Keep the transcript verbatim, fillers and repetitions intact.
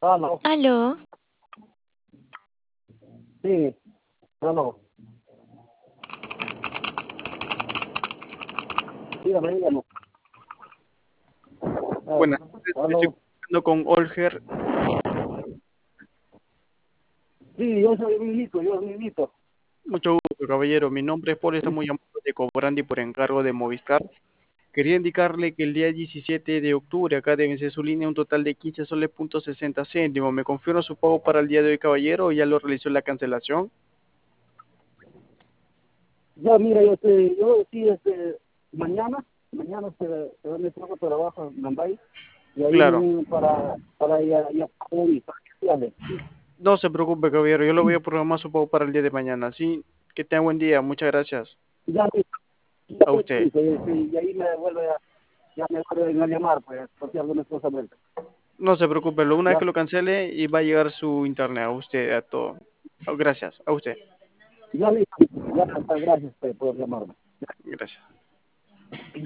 Aló, Aló, sí, aló, dígame, dígame. Ah, buenas tardes. Estoy aló, hablando con Olger. sí, yo soy Milito, yo soy Milito. Mucho gusto, caballero. Mi nombre es Paul, estamos llamando de Cobrandi por encargo de Movistar. Quería indicarle que el día diecisiete de octubre acá debe ser su línea un total de quince soles punto sesenta céntimos. ¿Me confirma su pago para el día de hoy, caballero, o ya lo realizó la cancelación? Ya, mira, yo, este, yo sí, este, mañana, mañana se, se va mi trabajo trabajo en Mumbai y ahí Claro. me para, para ir a, ir a Perú, para que sale. No se preocupe, caballero. Yo lo voy a programar su pago para el día de mañana. Sí, que tenga buen día. Muchas gracias. Ya, ya, A usted. sí, sí, y ahí me vuelve a, ya me vuelven a llamar, pues, por si alguna cosa vuelta. No se preocupe. Lo una vez Ya, que lo cancele y va a llegar su internet a usted, a todo. Gracias. A usted. ya, listo, ya, gracias pues, por llamarme. Gracias.